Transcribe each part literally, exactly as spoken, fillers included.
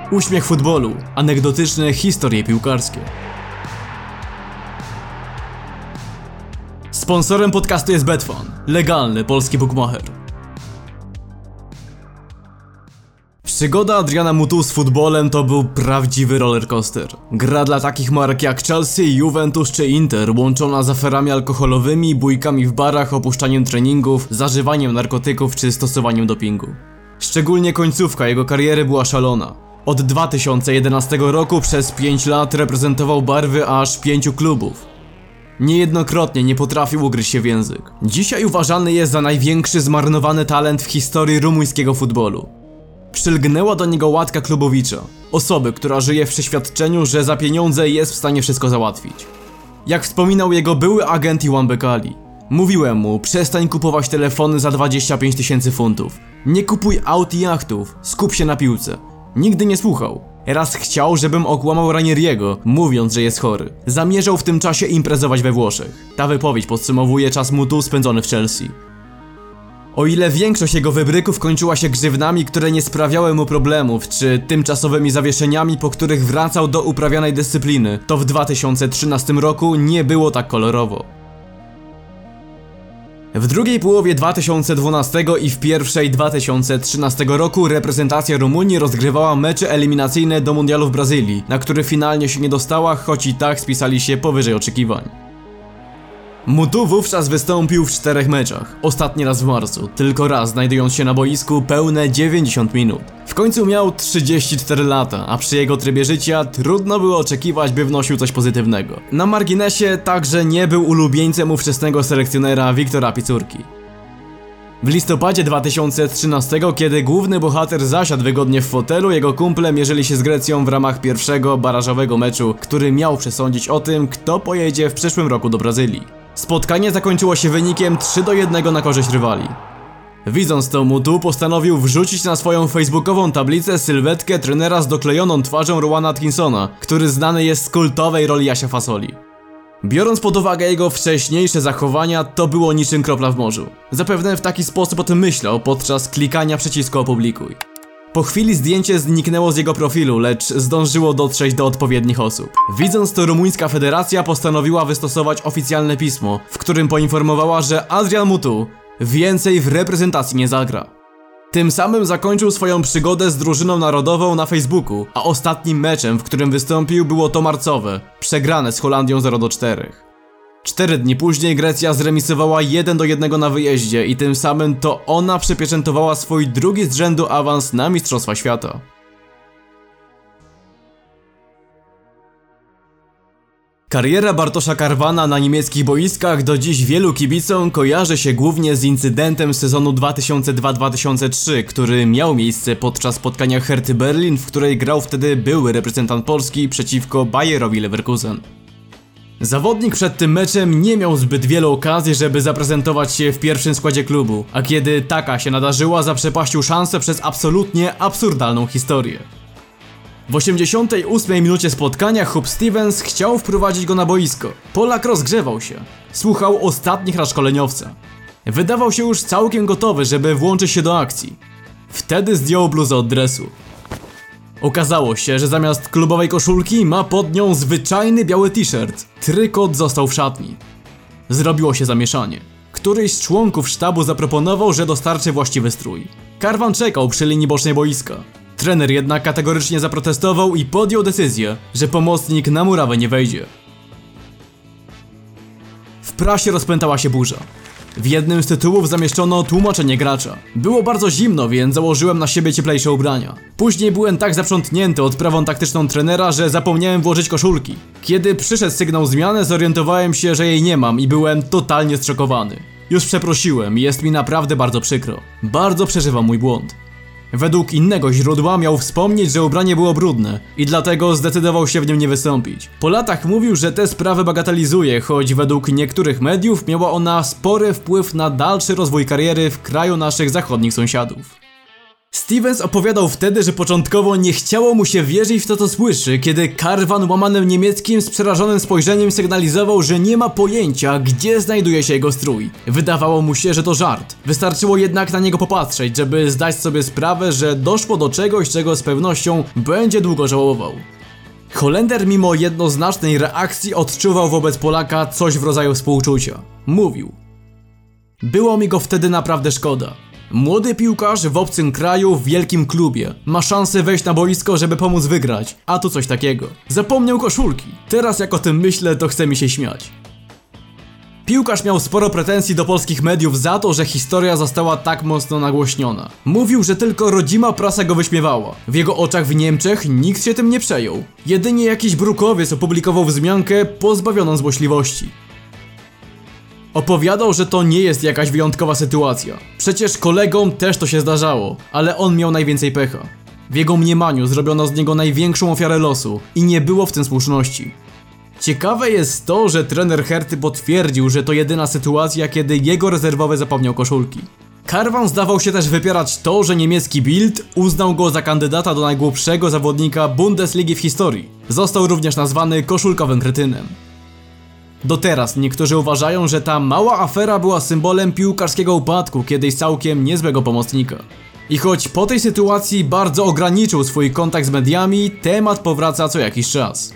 Uśmiech futbolu, anegdotyczne historie piłkarskie. Sponsorem podcastu jest Betfan, legalny polski bookmacher. Przygoda Adriana Mutu z futbolem to był prawdziwy rollercoaster. Gra dla takich marek jak Chelsea, Juventus czy Inter, łączona z aferami alkoholowymi, bójkami w barach, opuszczaniem treningów, zażywaniem narkotyków czy stosowaniem dopingu. Szczególnie końcówka jego kariery była szalona. Od dwa tysiące jedenastego roku przez pięć lat reprezentował barwy aż pięciu klubów. Niejednokrotnie nie potrafił ugryźć się w język. Dzisiaj uważany jest za największy zmarnowany talent w historii rumuńskiego futbolu. Przylgnęła do niego łatka Klubowicza, osoby, która żyje w przeświadczeniu, że za pieniądze jest w stanie wszystko załatwić. Jak wspominał jego były agent Iwan Bekali: mówiłem mu, przestań kupować telefony za dwadzieścia pięć tysięcy funtów. Nie kupuj aut i jachtów, skup się na piłce. Nigdy nie słuchał. Raz chciał, żebym okłamał Ranieriego, mówiąc, że jest chory. Zamierzał w tym czasie imprezować we Włoszech. Ta wypowiedź podsumowuje czas Mutu spędzony w Chelsea. O ile większość jego wybryków kończyła się grzywnami, które nie sprawiały mu problemów, czy tymczasowymi zawieszeniami, po których wracał do uprawianej dyscypliny, to w dwa tysiące trzynastym roku nie było tak kolorowo. W drugiej połowie dwa tysiące dwunastego i w pierwszej dwa tysiące trzynastego roku reprezentacja Rumunii rozgrywała mecze eliminacyjne do mundialu w Brazylii, na który finalnie się nie dostała, choć i tak spisali się powyżej oczekiwań. Mutu wówczas wystąpił w czterech meczach, ostatni raz w marcu, tylko raz znajdując się na boisku pełne dziewięćdziesiąt minut. W końcu miał trzydzieści cztery lata, a przy jego trybie życia trudno było oczekiwać, by wnosił coś pozytywnego. Na marginesie także nie był ulubieńcem ówczesnego selekcjonera Wiktora Picurki. W listopadzie dwa tysiące trzynastego, kiedy główny bohater zasiadł wygodnie w fotelu, jego kumple mierzyli się z Grecją w ramach pierwszego barażowego meczu, który miał przesądzić o tym, kto pojedzie w przyszłym roku do Brazylii. Spotkanie zakończyło się wynikiem trzy do jednego na korzyść rywali. Widząc to, Mutu postanowił wrzucić na swoją facebookową tablicę sylwetkę trenera z doklejoną twarzą Rowena Atkinsona, który znany jest z kultowej roli Jasia Fasoli. Biorąc pod uwagę jego wcześniejsze zachowania, to było niczym kropla w morzu. Zapewne w taki sposób o tym myślał podczas klikania przycisku opublikuj. Po chwili zdjęcie zniknęło z jego profilu, lecz zdążyło dotrzeć do odpowiednich osób. Widząc to, rumuńska federacja postanowiła wystosować oficjalne pismo, w którym poinformowała, że Adrian Mutu więcej w reprezentacji nie zagra. Tym samym zakończył swoją przygodę z drużyną narodową na Facebooku, a ostatnim meczem, w którym wystąpił, było to marcowe, przegrane z Holandią zero do czterech. Cztery dni później Grecja zremisowała jeden do jednego na wyjeździe i tym samym to ona przypieczętowała swój drugi z rzędu awans na Mistrzostwa Świata. Kariera Bartosza Karwana na niemieckich boiskach do dziś wielu kibicom kojarzy się głównie z incydentem z sezonu dwa tysiące drugi dwa tysiące trzeci, który miał miejsce podczas spotkania Herty Berlin, w której grał wtedy były reprezentant Polski przeciwko Bayerowi Leverkusen. Zawodnik przed tym meczem nie miał zbyt wielu okazji, żeby zaprezentować się w pierwszym składzie klubu, a kiedy taka się nadarzyła, zaprzepaścił szansę przez absolutnie absurdalną historię. W osiemdziesiątej ósmej minucie spotkania Hub Stevens chciał wprowadzić go na boisko. Polak rozgrzewał się. Słuchał ostatnich rad szkoleniowca. Wydawał się już całkiem gotowy, żeby włączyć się do akcji. Wtedy zdjął bluzę od dresu. Okazało się, że zamiast klubowej koszulki ma pod nią zwyczajny biały t-shirt. Trykot został w szatni. Zrobiło się zamieszanie. Któryś z członków sztabu zaproponował, że dostarczy właściwy strój. Karwan czekał przy linii bocznej boiska. Trener jednak kategorycznie zaprotestował i podjął decyzję, że pomocnik na murawę nie wejdzie. W prasie rozpętała się burza. W jednym z tytułów zamieszczono tłumaczenie gracza. Było bardzo zimno, więc założyłem na siebie cieplejsze ubrania. Później byłem tak zaprzątnięty odprawą taktyczną trenera, że zapomniałem włożyć koszulki. Kiedy przyszedł sygnał zmiany, zorientowałem się, że jej nie mam i byłem totalnie zszokowany. Już przeprosiłem i jest mi naprawdę bardzo przykro. Bardzo przeżywam mój błąd. Według innego źródła miał wspomnieć, że ubranie było brudne i dlatego zdecydował się w nim nie wystąpić. Po latach mówił, że tę sprawę bagatelizuje, choć według niektórych mediów miała ona spory wpływ na dalszy rozwój kariery w kraju naszych zachodnich sąsiadów. Stevens opowiadał wtedy, że początkowo nie chciało mu się wierzyć w to, co słyszy, kiedy Karwan łamanym niemieckim z przerażonym spojrzeniem sygnalizował, że nie ma pojęcia, gdzie znajduje się jego strój. Wydawało mu się, że to żart. Wystarczyło jednak na niego popatrzeć, żeby zdać sobie sprawę, że doszło do czegoś, czego z pewnością będzie długo żałował. Holender mimo jednoznacznej reakcji odczuwał wobec Polaka coś w rodzaju współczucia. Mówił: było mi go wtedy naprawdę szkoda. Młody piłkarz w obcym kraju, w wielkim klubie. Ma szansę wejść na boisko, żeby pomóc wygrać. A tu coś takiego. Zapomniał koszulki. Teraz jak o tym myślę, to chce mi się śmiać. Piłkarz miał sporo pretensji do polskich mediów za to, że historia została tak mocno nagłośniona. Mówił, że tylko rodzima prasa go wyśmiewała. W jego oczach w Niemczech nikt się tym nie przejął. Jedynie jakiś brukowiec opublikował wzmiankę pozbawioną złośliwości. Opowiadał, że to nie jest jakaś wyjątkowa sytuacja. Przecież kolegom też to się zdarzało, ale on miał najwięcej pecha. W jego mniemaniu zrobiono z niego największą ofiarę losu i nie było w tym słuszności. Ciekawe jest to, że trener Herty potwierdził, że to jedyna sytuacja, kiedy jego rezerwowy zapomniał koszulki. Karwan zdawał się też wypierać to, że niemiecki Bild uznał go za kandydata do najgłupszego zawodnika Bundesligi w historii. Został również nazwany koszulkowym kretynem. Do teraz niektórzy uważają, że ta mała afera była symbolem piłkarskiego upadku kiedyś całkiem niezłego pomocnika. I choć po tej sytuacji bardzo ograniczył swój kontakt z mediami, temat powraca co jakiś czas.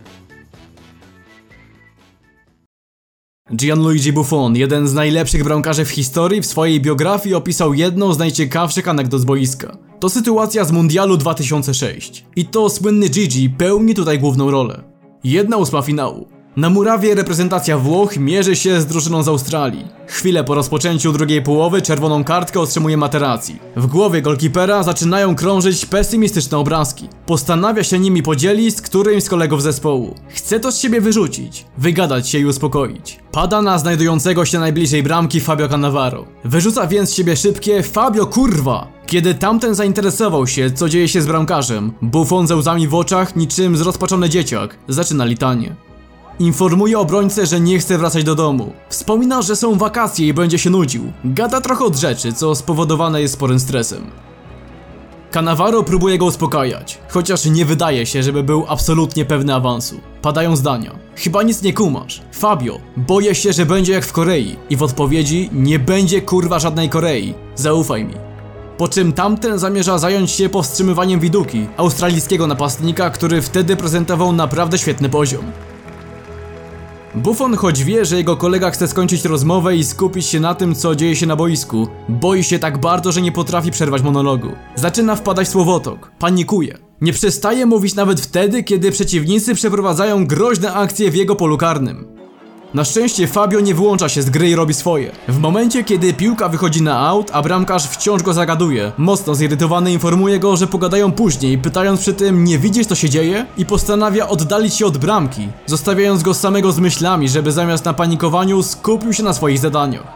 Gianluigi Buffon, jeden z najlepszych bramkarzy w historii, w swojej biografii opisał jedną z najciekawszych anegdot z boiska. To sytuacja z Mundialu dwa tysiące szóstego. I to słynny Gigi pełni tutaj główną rolę. Jedna ósma finału. Na murawie reprezentacja Włoch mierzy się z drużyną z Australii. Chwilę po rozpoczęciu drugiej połowy czerwoną kartkę otrzymuje Materazzi. W głowie golkipera zaczynają krążyć pesymistyczne obrazki. Postanawia się nimi podzielić z którymś z kolegów zespołu. Chce to z siebie wyrzucić, wygadać się i uspokoić. Pada na znajdującego się najbliżej bramki Fabio Cannavaro. Wyrzuca więc z siebie szybkie Fabio kurwa! Kiedy tamten zainteresował się, co dzieje się z bramkarzem, Buffon ze łzami w oczach, niczym zrozpaczony dzieciak, zaczyna litanie. Informuje obrońcę, że nie chce wracać do domu. Wspomina, że są wakacje i będzie się nudził. Gada trochę od rzeczy, co spowodowane jest sporym stresem. Cannavaro próbuje go uspokajać, chociaż nie wydaje się, żeby był absolutnie pewny awansu. Padają zdania. Chyba nic nie kumasz. Fabio, boję się, że będzie jak w Korei. I w odpowiedzi: nie będzie kurwa żadnej Korei. Zaufaj mi. Po czym tamten zamierza zająć się powstrzymywaniem Widuki, australijskiego napastnika, który wtedy prezentował naprawdę świetny poziom. Buffon, choć wie, że jego kolega chce skończyć rozmowę i skupić się na tym, co dzieje się na boisku, boi się tak bardzo, że nie potrafi przerwać monologu. Zaczyna wpadać w słowotok, panikuje. Nie przestaje mówić nawet wtedy, kiedy przeciwnicy przeprowadzają groźne akcje w jego polu karnym. Na szczęście Fabio nie wyłącza się z gry i robi swoje. W momencie, kiedy piłka wychodzi na aut, a bramkarz wciąż go zagaduje, mocno zirytowany informuje go, że pogadają później, pytając przy tym: nie widzisz, co się dzieje? I postanawia oddalić się od bramki, zostawiając go samego z myślami, żeby zamiast na panikowaniu skupił się na swoich zadaniach.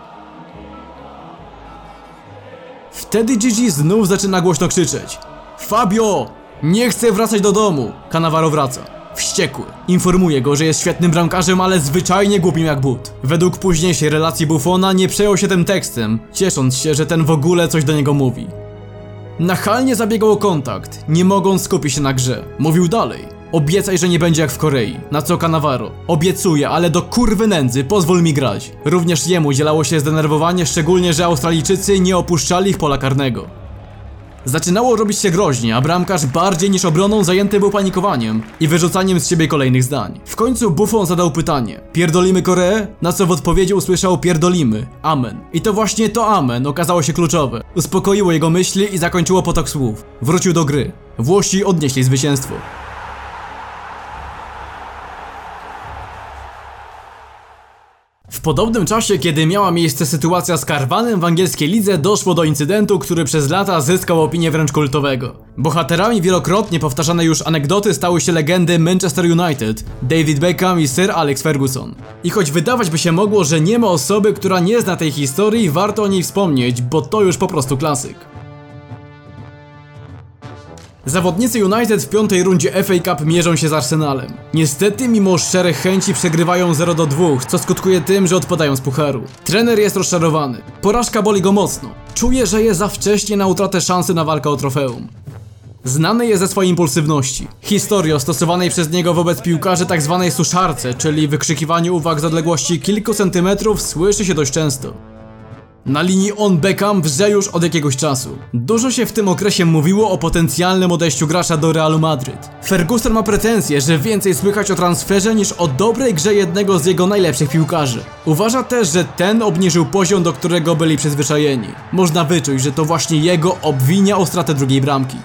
Wtedy Gigi znów zaczyna głośno krzyczeć: Fabio! Nie chcę wracać do domu! Cannavaro wraca. Wściekły. Informuje go, że jest świetnym bramkarzem, ale zwyczajnie głupim jak but. Według późniejszej relacji Buffona nie przejął się tym tekstem, ciesząc się, że ten w ogóle coś do niego mówi. Nachalnie zabiegał o kontakt, nie mogąc skupić się na grze. Mówił dalej: obiecaj, że nie będzie jak w Korei. Na co Cannavaro: obiecuję, ale do kurwy nędzy, pozwól mi grać. Również jemu dzielało się zdenerwowanie, szczególnie że Australijczycy nie opuszczali ich pola karnego. Zaczynało robić się groźnie, a bramkarz bardziej niż obroną zajęty był panikowaniem i wyrzucaniem z siebie kolejnych zdań. W końcu Buffon zadał pytanie: pierdolimy Koreę? Na co w odpowiedzi usłyszał: pierdolimy. Amen. I to właśnie to amen okazało się kluczowe. Uspokoiło jego myśli i zakończyło potok słów. Wrócił do gry. Włosi odnieśli zwycięstwo. W podobnym czasie, kiedy miała miejsce sytuacja z Karwanem w angielskiej lidze, doszło do incydentu, który przez lata zyskał opinię wręcz kultowego. Bohaterami wielokrotnie powtarzanej już anegdoty stały się legendy Manchester United, David Beckham i Sir Alex Ferguson. I choć wydawać by się mogło, że nie ma osoby, która nie zna tej historii, warto o niej wspomnieć, bo to już po prostu klasyk. Zawodnicy United w piątej rundzie F A Cup mierzą się z Arsenalem. Niestety, mimo szczerych chęci, przegrywają zero do dwóch, co skutkuje tym, że odpadają z pucharu. Trener jest rozczarowany. Porażka boli go mocno. Czuję, że jest za wcześnie na utratę szansy na walkę o trofeum. Znany jest ze swojej impulsywności, historii o stosowanej przez niego wobec piłkarzy tzw. suszarce, czyli wykrzykiwaniu uwag z odległości kilku centymetrów, słyszy się dość często. Na linii on Beckham wrze już od jakiegoś czasu. Dużo się w tym okresie mówiło o potencjalnym odejściu gracza do Realu Madryt. Ferguson ma pretensje, że więcej słychać o transferze niż o dobrej grze jednego z jego najlepszych piłkarzy. Uważa też, że ten obniżył poziom, do którego byli przyzwyczajeni. Można wyczuć, że to właśnie jego obwinia o stratę drugiej bramki.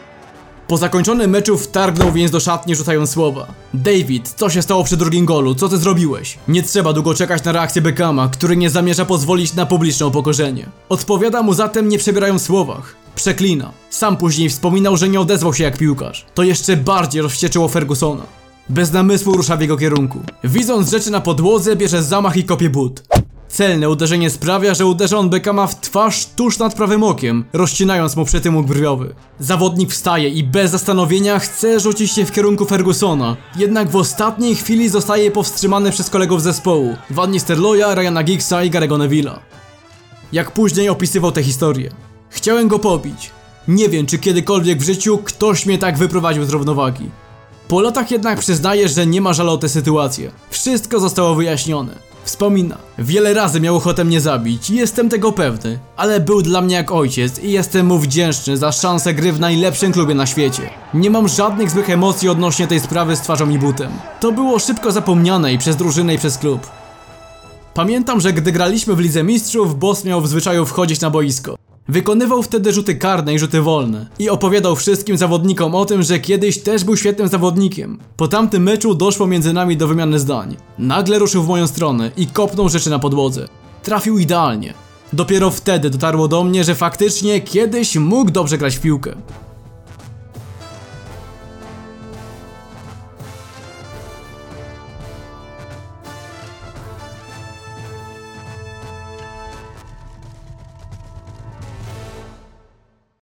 Po zakończonym meczu wtargnął więc do szatni, rzucając słowa: David, co się stało przy drugim golu? Co ty zrobiłeś? Nie trzeba długo czekać na reakcję Beckhama, który nie zamierza pozwolić na publiczne upokorzenie. Odpowiada mu zatem, nie przebierają w słowach. Przeklina. Sam później wspominał, że nie odezwał się jak piłkarz. To jeszcze bardziej rozwścieczyło Fergusona. Bez namysłu rusza w jego kierunku. Widząc rzeczy na podłodze, bierze zamach i kopie but. Celne uderzenie sprawia, że uderza on Beckhama w twarz tuż nad prawym okiem, rozcinając mu przytymuk brwiowy. Zawodnik wstaje i bez zastanowienia chce rzucić się w kierunku Fergusona, jednak w ostatniej chwili zostaje powstrzymany przez kolegów zespołu, Van Nistelrooya, Ryana Giggsa i Gary'ego Neville'a. Jak później opisywał tę historię: chciałem go pobić. Nie wiem, czy kiedykolwiek w życiu ktoś mnie tak wyprowadził z równowagi. Po latach jednak przyznaje, że nie ma żalu o tę sytuację. Wszystko zostało wyjaśnione. Wspomina: wiele razy miał ochotę mnie zabić, jestem tego pewny, ale był dla mnie jak ojciec i jestem mu wdzięczny za szansę gry w najlepszym klubie na świecie. Nie mam żadnych złych emocji odnośnie tej sprawy z twarzą i butem. To było szybko zapomniane i przez drużynę i przez klub. Pamiętam, że gdy graliśmy w Lidze Mistrzów, boss miał w zwyczaju wchodzić na boisko. Wykonywał wtedy rzuty karne i rzuty wolne i opowiadał wszystkim zawodnikom o tym, że kiedyś też był świetnym zawodnikiem. Po tamtym meczu doszło między nami do wymiany zdań. Nagle ruszył w moją stronę i kopnął rzeczy na podłodze. Trafił idealnie. Dopiero wtedy dotarło do mnie, że faktycznie kiedyś mógł dobrze grać w piłkę.